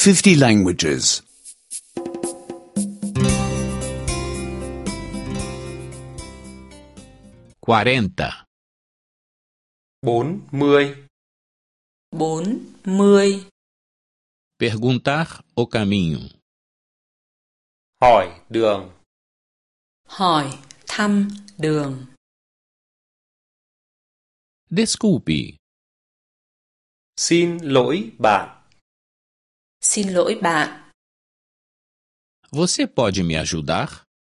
50 languages. 40. 40. 40. Perguntar o caminho. Hỏi đường. Hỏi thăm đường. Desculpe, Xin lỗi bạn. Xin lỗi bạn. você pode me ajudar?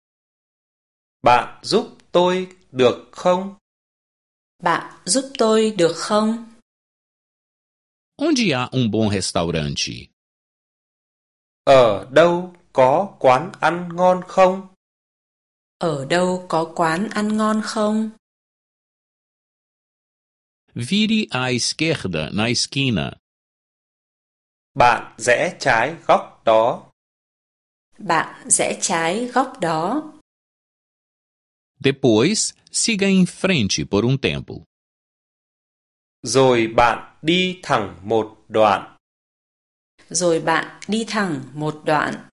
Bạn giúp tôi được không? Bạn giúp tôi được không? Onde há bom restaurante? Ở đâu có quán ăn ngon không? Ở đâu có quán ăn ngon không? Vire à esquerda na esquina. Bạn rẽ trái góc đó. Bạn rẽ trái góc đó. Depois, siga em frente por tempo. Rồi bạn đi thẳng một đoạn. Rồi bạn đi thẳng một đoạn.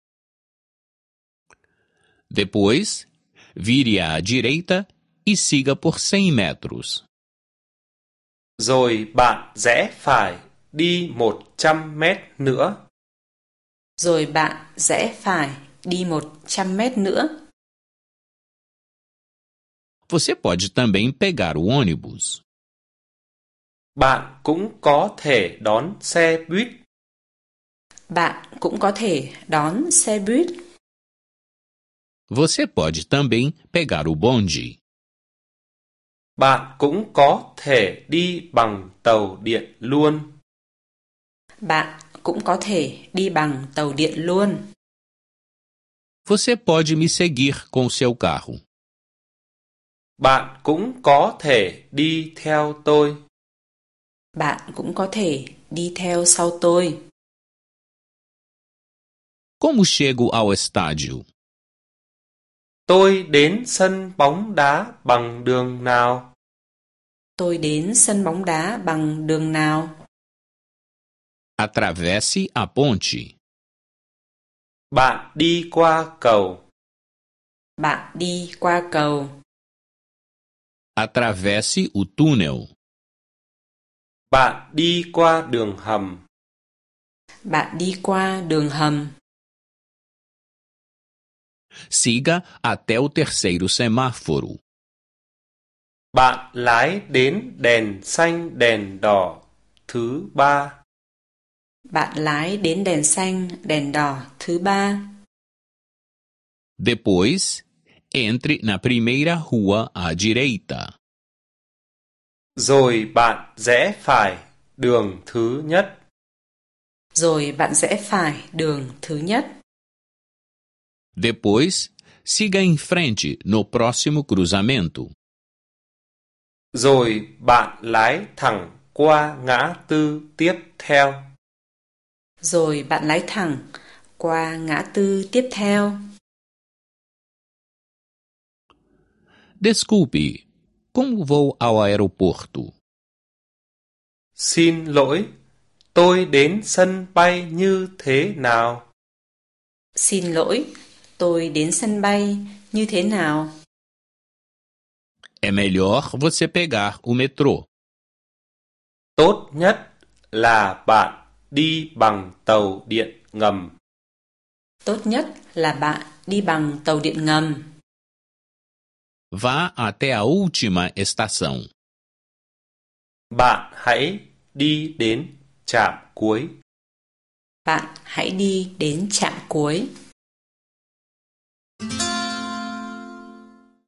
Depois, vire à direita e siga por 100 metros. Rồi bạn rẽ phải đi 100 mét nữa. Rồi bạn rẽ phải đi 100 mét nữa. Você pode também pegar o ônibus. Bạn cũng có thể đón xe buýt. Bạn cũng có thể đón xe buýt. Você pode também pegar o bonde. Bạn cũng có thể đi bằng tàu điện luôn. Bạn cũng có thể đi bằng tàu điện luôn. Você pode me seguir com seu carro. Bạn cũng có thể đi theo tôi. Bạn cũng có thể đi theo sau tôi. Como chego ao estádio? Tôi đến sân bóng đá bằng đường nào? Tôi đến sân bóng đá bằng đường nào? Atravesse a ponte. Bạn đi qua cầu. Bạn đi qua cầu. Atravesse o túnel. Bạn đi qua đường hầm. Bạn đi qua đường hầm. Siga até o terceiro semáforo. Bạn lái đến đèn xanh đèn đỏ thứ 3. Bạn lái đến đèn xanh, đèn đỏ thứ 3. Depois, entre na primeira rua à direita. Rồi bạn rẽ phải đường thứ nhất. Rồi bạn rẽ phải đường thứ nhất. Depois, siga em frente no próximo cruzamento. Rồi bạn lái thẳng qua ngã tư tiếp theo. Rồi bạn lái thẳng qua ngã tư tiếp theo. Desculpe, como vou ao aeroporto? Xin lỗi, tôi đến sân bay như thế nào? Xin lỗi, tôi đến sân bay như thế nào? É melhor você pegar o metrô. Tốt nhất là bạn đi bằng tàu điện ngầm. Tốt nhất là bạn đi bằng tàu điện ngầm. Vá até a última estação. Bạn hãy đi đến trạm cuối. Bạn hãy đi đến trạm cuối.